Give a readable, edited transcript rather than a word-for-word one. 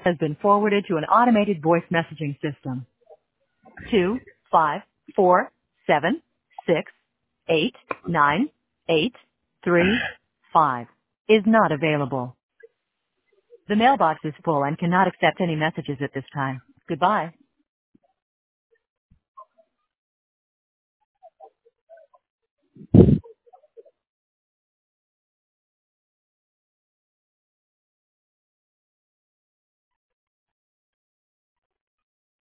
has been forwarded to an automated voice messaging system. 25476889835 is not available. The mailbox is full and cannot accept any messages at this time. Goodbye.